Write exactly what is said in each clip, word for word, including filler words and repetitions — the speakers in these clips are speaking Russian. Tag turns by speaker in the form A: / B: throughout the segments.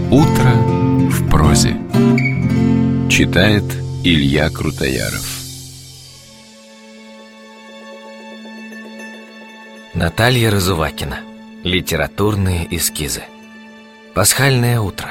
A: Утро в прозе. Читает Илья Крутояров.
B: Наталья Разувакина. Литературные эскизы. Пасхальное утро.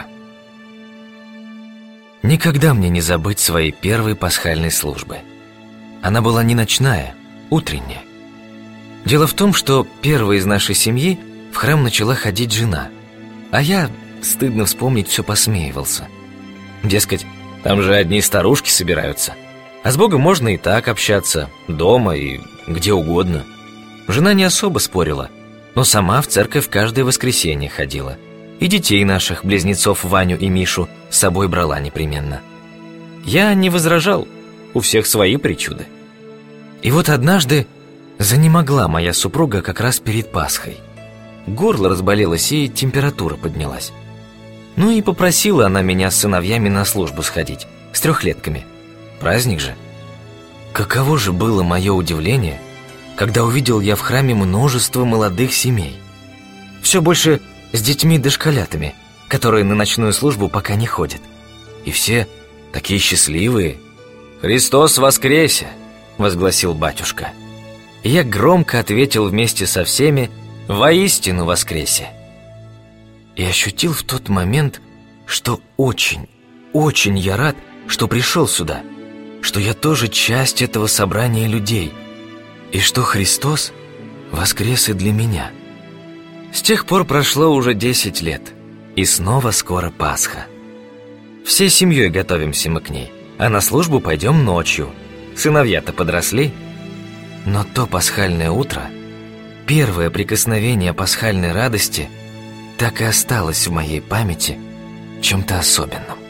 B: Никогда мне не забыть своей первой пасхальной службы. Она была не ночная, утренняя. Дело в том, что первой из нашей семьи в храм начала ходить жена, а я, стыдно вспомнить, все посмеивался. Дескать, там же одни старушки собираются, а с Богом можно и так общаться, дома и где угодно. Жена не особо спорила, но сама в церковь каждое воскресенье ходила. И детей наших, близнецов Ваню и Мишу, с собой брала непременно. Я не возражал, у всех свои причуды. И вот однажды занемогла моя супруга как раз перед Пасхой. Горло разболелось и температура поднялась. Ну и попросила она меня с сыновьями на службу сходить, с трехлетками. Праздник же. Каково же было мое удивление, когда увидел я в храме множество молодых семей. Все больше с детьми-дошколятами, которые на ночную службу пока не ходят. И все такие счастливые. «Христос воскресе!» — возгласил батюшка. И я громко ответил вместе со всеми: «Воистину воскресе!» И ощутил в тот момент, что очень, очень я рад, что пришел сюда, что я тоже часть этого собрания людей, и что Христос воскрес и для меня. С тех пор прошло уже десять лет, и снова скоро Пасха. Всей семьей готовимся мы к ней, а на службу пойдем ночью. Сыновья-то подросли. Но то пасхальное утро, первое прикосновение пасхальной радости, так и осталось в моей памяти чем-то особенным.